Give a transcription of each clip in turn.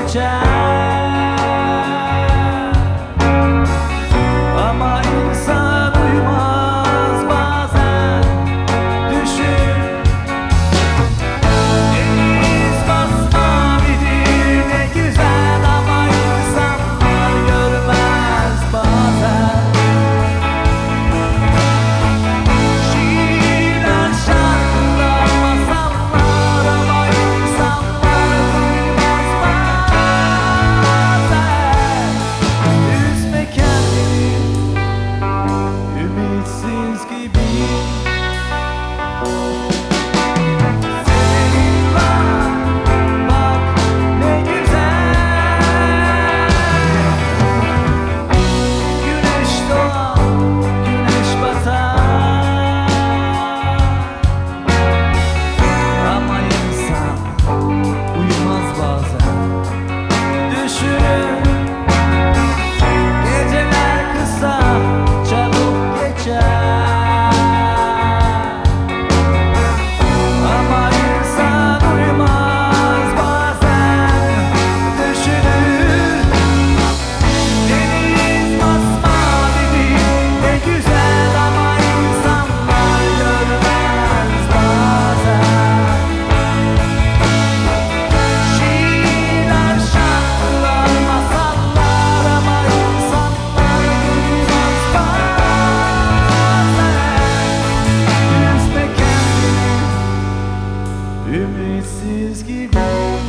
geçer. Ama insan uymaz bazen, düşün. Deniz masmavidir ne güzel, ama insanlar görmez bazen. Şiirler, şarkılar, masallar, ama insanlar duymaz bazen. Üzme kendini, ümitsiz gibi. Senin var, bak ne güzel. Güneş doğar, güneş batar, ama insan uyumaz bazen. Düşün, geceler kısa, çabuk geçer. Ama insan uyumaz bazen, düşünür. Deniz masmavidir ne güzel, ama insanlar görmez bazen. Şiirler, şarkılar, masallar, ama insanlar duymaz bazen. Üzme kendini, ümitsiz gibi.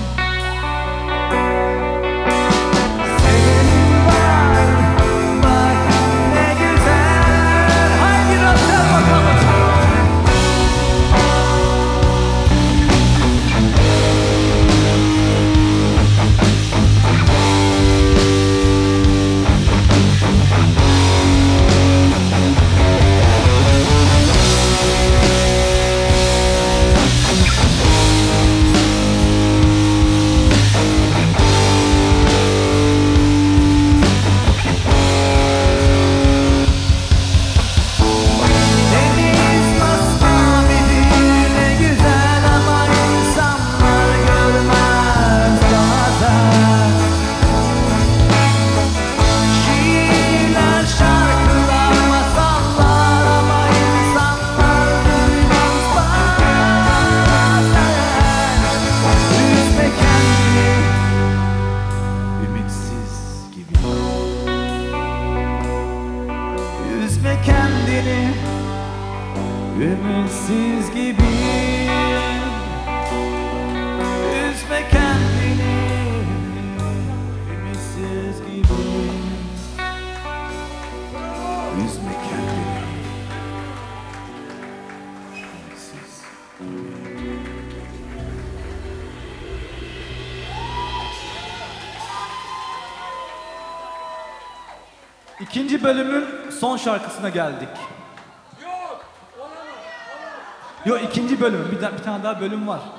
Senin var, bak ne güzel. Haydi rastlar bakalım. Deniz masmavidir ne güzel, ama insanlar görmez bazen. Şiirler, şarkılar, masallar, ama insanlar duymaz bazen. Üzme kendini, ümitsiz gibi. Üzme kendini, ümitsiz gibi. Üzme kendini, ümitsiz gibi. Üzme kendini, ümitsiz gibi. İkinci bölümün son şarkısına geldik. Yok, ikinci bölüm. Bir tane daha bölüm var.